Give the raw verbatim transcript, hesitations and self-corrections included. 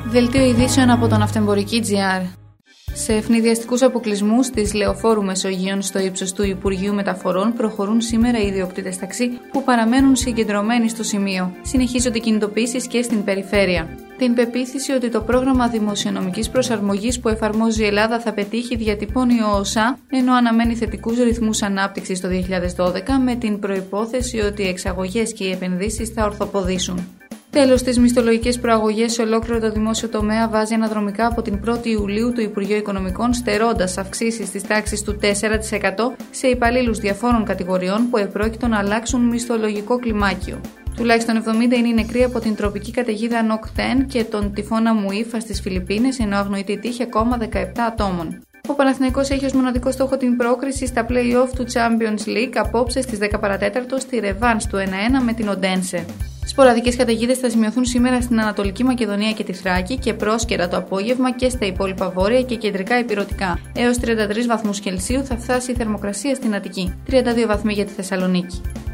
Δελτίο ειδήσεων από τον Ναυτεμπορική τζι αρ. Σε ευνηδιαστικούς αποκλεισμούς της Λεωφόρου Μεσογείων στο ύψος του Υπουργείου Μεταφορών προχωρούν σήμερα οι ιδιοκτήτες ταξί που παραμένουν συγκεντρωμένοι στο σημείο. Συνεχίζονται κινητοποιήσεις και στην περιφέρεια. Την πεποίθηση ότι το πρόγραμμα δημοσιονομικής προσαρμογής που εφαρμόζει η Ελλάδα θα πετύχει διατυπώνει ο ΟΣΑ, ενώ αναμένει θετικούς ρυθμούς ανάπτυξης το δύο χιλιάδες δώδεκα με την προϋπόθεση ότι οι εξαγωγές και οι επενδύσεις θα ορθοποδήσουν. Τέλος, τις μισθολογικές προαγωγές σε ολόκληρο το δημόσιο τομέα βάζει αναδρομικά από την πρώτη Ιουλίου το Υπουργείο Οικονομικών, στερώντας αυξήσεις της τάξης του τέσσερα τοις εκατό σε υπαλλήλους διαφόρων κατηγοριών που επρόκειτο να αλλάξουν μισθολογικό κλιμάκιο. Τουλάχιστον εβδομήντα είναι οι νεκροί από την τροπική καταιγίδα Νοκθέν και τον τυφώνα Μουίφα στις Φιλιππίνες, ενώ αγνοείται τύχη ακόμα δεκαεπτά ατόμων. Ο Παναθηναϊκός έχει ως μοναδικό στόχο την πρόκριση στα play-off του Champions League απόψε στις δέκα παρά τέταρτο στη ρεβάνς του ένα ένα με την Οντένσε. Σποραδικές καταιγίδες θα σημειωθούν σήμερα στην Ανατολική Μακεδονία και τη Θράκη και πρόσκαιρα το απόγευμα και στα υπόλοιπα βόρεια και κεντρικά ηπειρωτικά. Έως τριάντα τρεις βαθμούς Κελσίου θα φτάσει η θερμοκρασία στην Αττική, τριάντα δύο βαθμοί για τη Θεσσαλονίκη.